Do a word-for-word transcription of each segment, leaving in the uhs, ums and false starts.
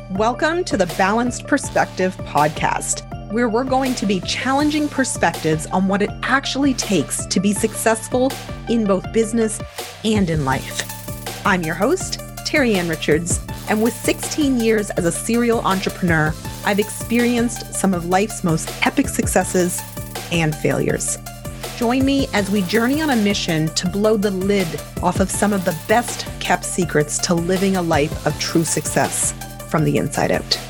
Welcome to the Balanced Perspective podcast, where we're going to be challenging perspectives on what it actually takes to be successful in both business and in life. I'm your host, Terry Ann Richards, and with sixteen years as a serial entrepreneur, I've experienced some of life's most epic successes and failures. Join me as we journey on a mission to blow the lid off of some of the best kept secrets to living a life of true success from the inside out.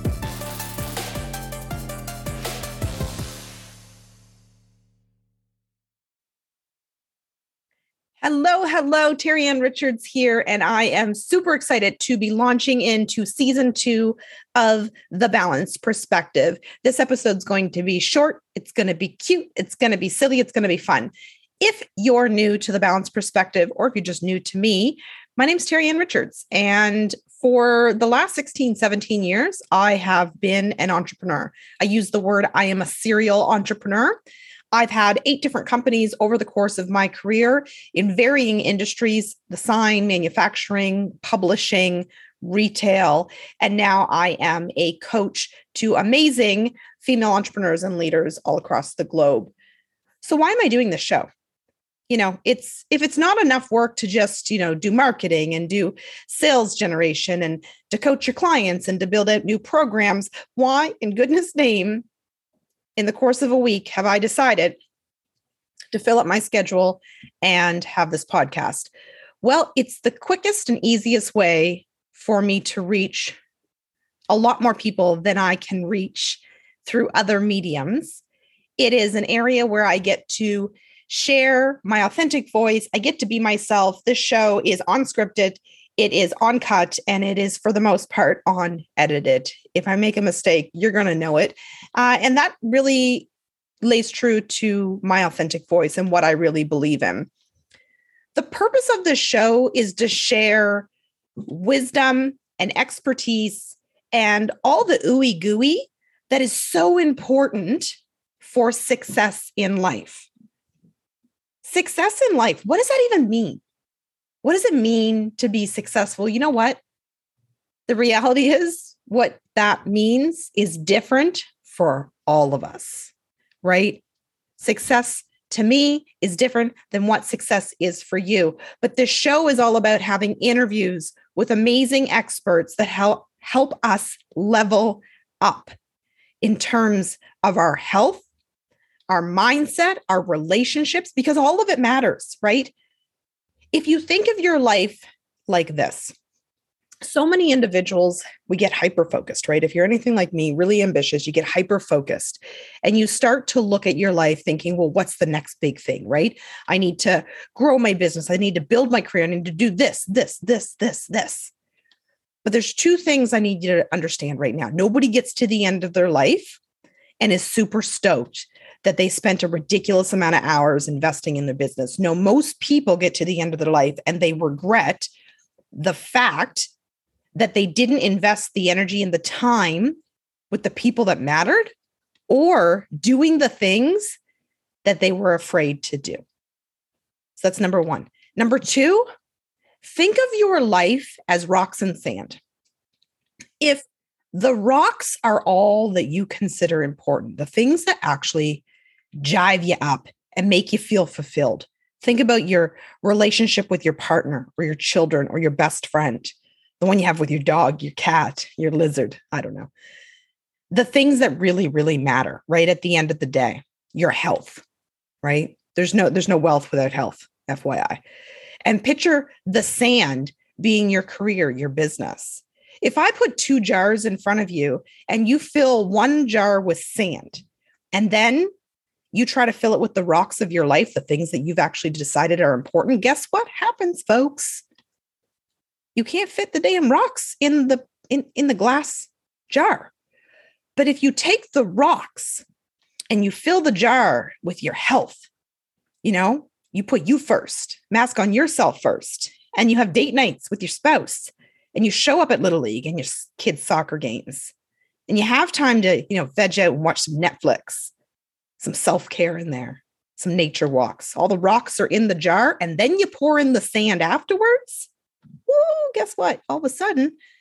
Hello, hello, Terry Ann Richards here, and I am super excited to be launching into season two of The Balanced Perspective. This episode's going to be short, it's going to be cute, it's going to be silly, it's going to be fun. If you're new to The Balanced Perspective, or if you're just new to me, my name's Terry Ann Richards, and for the last sixteen, seventeen years, I have been an entrepreneur. I use the word I am a serial entrepreneur. I've had eight different companies over the course of my career in varying industries: design, manufacturing, publishing, retail, and now I am a coach to amazing female entrepreneurs and leaders all across the globe. So why am I doing this show? You know, it's if it's not enough work to just, you know, do marketing and do sales generation and to coach your clients and to build out new programs, why in goodness name, in the course of a week, have I decided to fill up my schedule and have this podcast? Well, it's the quickest and easiest way for me to reach a lot more people than I can reach through other mediums. It is an area where I get to share my authentic voice. I get to be myself. This show is unscripted. It is uncut, and it is, for the most part, unedited. If I make a mistake, you're going to know it. Uh, and that really lays true to my authentic voice and what I really believe in. The purpose of this show is to share wisdom and expertise and all the ooey gooey that is so important for success in life. Success in life, what does that even mean? What does it mean to be successful? You know what? The reality is what that means is different for all of us, right? Success to me is different than what success is for you. But this show is all about having interviews with amazing experts that help help us level up in terms of our health, our mindset, our relationships, because all of it matters, right? If you think of your life like this, so many individuals, we get hyper-focused, right? If you're anything like me, really ambitious, you get hyper-focused and you start to look at your life thinking, well, what's the next big thing, right? I need to grow my business. I need to build my career. I need to do this, this, this, this, this. But there's two things I need you to understand right now. Nobody gets to the end of their life and is super stoked that they spent a ridiculous amount of hours investing in their business. No, most people get to the end of their life and they regret the fact that they didn't invest the energy and the time with the people that mattered or doing the things that they were afraid to do. So that's number one. Number two, think of your life as rocks and sand. If the rocks are all that you consider important, the things that actually jive you up and make you feel fulfilled. Think about your relationship with your partner or your children or your best friend, the one you have with your dog, your cat, your lizard. I don't know. The things that really, really matter, right? At the end of the day, your health, right? There's no, there's no wealth without health, F Y I. And picture the sand being your career, your business. If I put two jars in front of you and you fill one jar with sand, and then you try to fill it with the rocks of your life, the things that you've actually decided are important, guess what happens, folks? You can't fit the damn rocks in the in, in the glass jar. But if you take the rocks and you fill the jar with your health, you know, you put you first, mask on yourself first, and you have date nights with your spouse, and you show up at Little League and your kids' soccer games, and you have time to, you know, veg out and watch some Netflix, some self-care in there, some nature walks. All the rocks are in the jar, and then you pour in the sand afterwards. Woo, guess what? All of a sudden,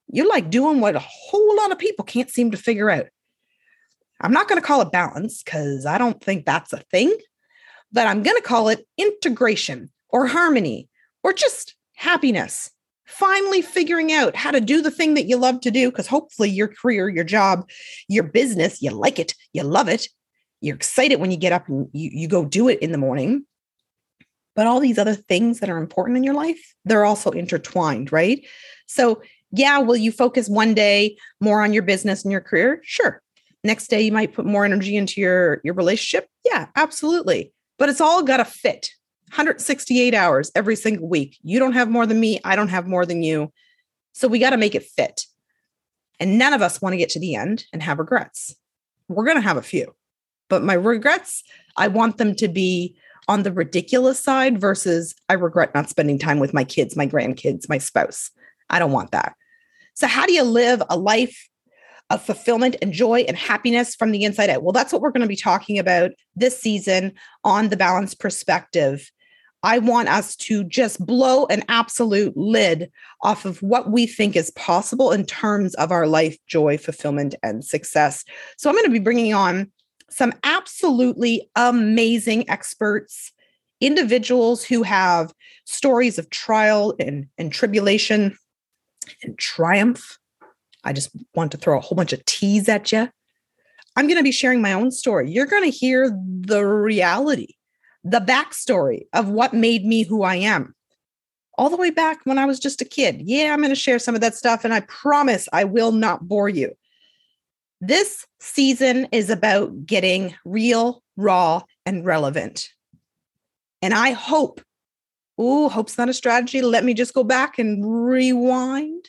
You like doing what a whole lot of people can't seem to figure out. I'm not going to call it balance because I don't think that's a thing, but I'm going to call it integration or harmony or just happiness. Finally figuring out how to do the thing that you love to do, because hopefully your career, your job, your business, you like it, you love it. You're excited when you get up and you, you go do it in the morning. But all these other things that are important in your life, they're also intertwined, right? So yeah, will you focus one day more on your business and your career? Sure. Next day, you might put more energy into your, your relationship. Yeah, absolutely. But it's all got to fit. one hundred sixty-eight hours every single week. You don't have more than me. I don't have more than you. So we got to make it fit. And none of us want to get to the end and have regrets. We're going to have a few. But my regrets, I want them to be on the ridiculous side versus I regret not spending time with my kids, my grandkids, my spouse. I don't want that. So how do you live a life of fulfillment and joy and happiness from the inside out? Well, that's what we're going to be talking about this season on The Balanced Perspective. I want us to just blow an absolute lid off of what we think is possible in terms of our life, joy, fulfillment, and success. So I'm going to be bringing on some absolutely amazing experts, individuals who have stories of trial and, and tribulation and triumph. I just want to throw a whole bunch of T's at you. I'm going to be sharing my own story. You're going to hear the reality, the backstory of what made me who I am, all the way back when I was just a kid. Yeah, I'm going to share some of that stuff, and I promise I will not bore you. This season is about getting real, raw, and relevant. And I hope, ooh, hope's not a strategy. Let me just go back and rewind.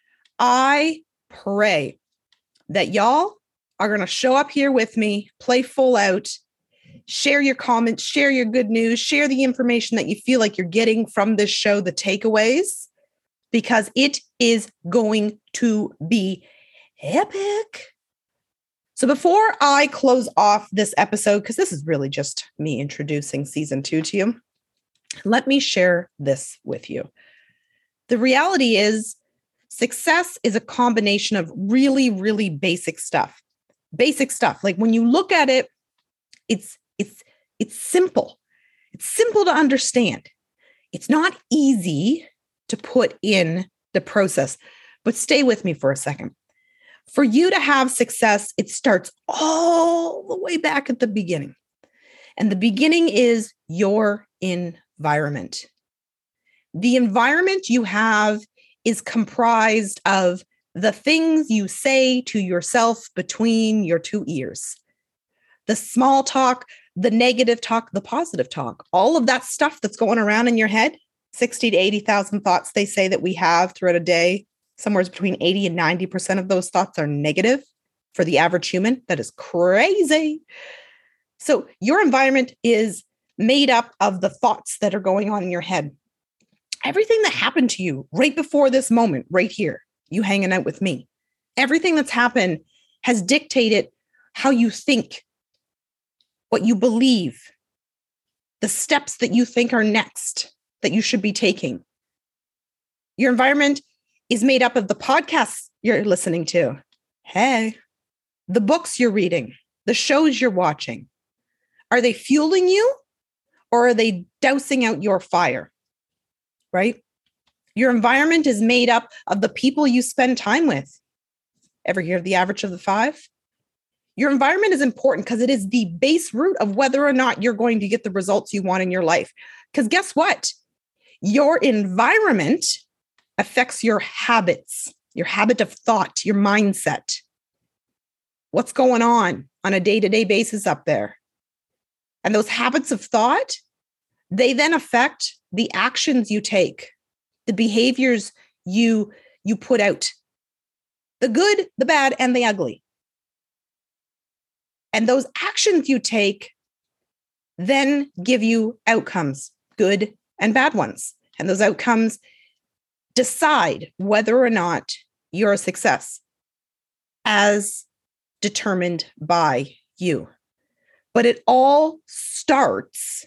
I pray that y'all are going to show up here with me, play full out, share your comments, share your good news, share the information that you feel like you're getting from this show, the takeaways, because it is going to be epic. So before I close off this episode, because this is really just me introducing season two to you, let me share this with you. The reality is, success is a combination of really, really basic stuff. Basic stuff. Like when you look at it, it's it's it's simple. It's simple to understand. It's not easy to put in the process, but stay with me for a second. For you to have success, it starts all the way back at the beginning. And the beginning is your environment. The environment you have is comprised of the things you say to yourself between your two ears. The small talk, the negative talk, the positive talk, all of that stuff that's going around in your head, sixty to eighty thousand thoughts they say that we have throughout a day. Somewhere between eighty and ninety percent of those thoughts are negative for the average human. That is crazy. So your environment is made up of the thoughts that are going on in your head. Everything that happened to you right before this moment, right here, you hanging out with me, everything that's happened has dictated how you think, what you believe, the steps that you think are next that you should be taking. Your environment is made up of the podcasts you're listening to. Hey, the books you're reading, the shows you're watching. Are they fueling you or are they dousing out your fire? Right? Your environment is made up of the people you spend time with. Ever hear the average of the five? Your environment is important because it is the base root of whether or not you're going to get the results you want in your life. Because guess what? Your environment affects your habits, your habit of thought, your mindset. What's going on on a day-to-day basis up there? And those habits of thought, they then affect the actions you take, the behaviors you, you put out, the good, the bad, and the ugly. And those actions you take then give you outcomes, good and bad ones. And those outcomes decide whether or not you're a success as determined by you. But it all starts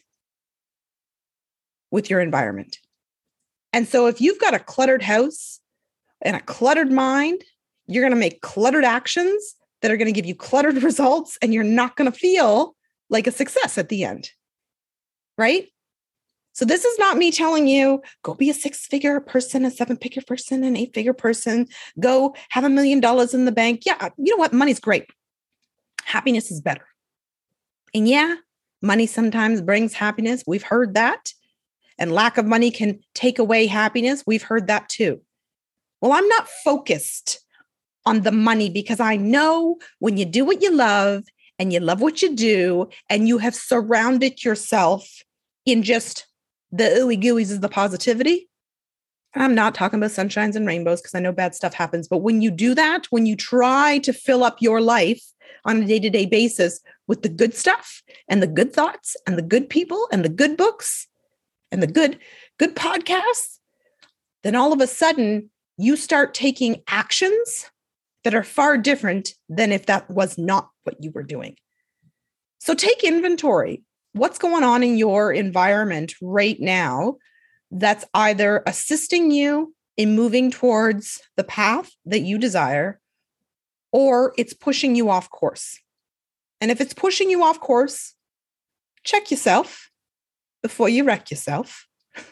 with your environment. And so if you've got a cluttered house, in a cluttered mind, you're going to make cluttered actions that are going to give you cluttered results, and you're not going to feel like a success at the end. Right? So this is not me telling you, go be a six-figure person, a seven-figure person, an eight-figure person, go have a million dollars in the bank. Yeah, you know what? Money's great. Happiness is better. And yeah, money sometimes brings happiness. We've heard that. And lack of money can take away happiness. We've heard that too. Well, I'm not focused on the money because I know when you do what you love and you love what you do and you have surrounded yourself in just the ooey gooeys of the positivity. And I'm not talking about sunshines and rainbows because I know bad stuff happens. But when you do that, when you try to fill up your life on a day-to-day basis with the good stuff and the good thoughts and the good people and the good books and the good, good podcasts, then all of a sudden you start taking actions that are far different than if that was not what you were doing. So take inventory. What's going on in your environment right now that's either assisting you in moving towards the path that you desire, or it's pushing you off course? And if it's pushing you off course, check yourself before you wreck yourself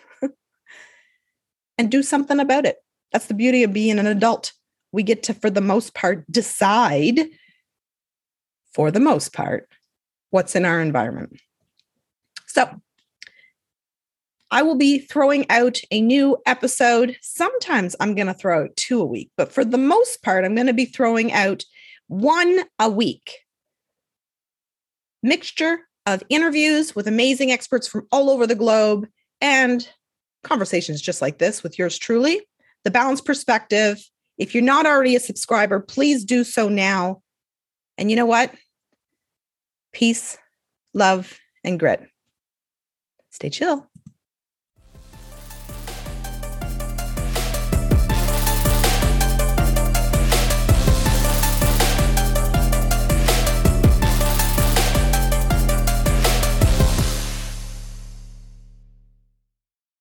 and do something about it. That's the beauty of being an adult. We get to, for the most part, decide, for the most part, what's in our environment. So I will be throwing out a new episode. Sometimes I'm going to throw out two a week, but for the most part, I'm going to be throwing out one a week. Mixture of interviews with amazing experts from all over the globe and conversations just like this with yours truly. The Balanced Perspective. If you're not already a subscriber, please do so now. And you know what? Peace, love, and grit. Stay chill.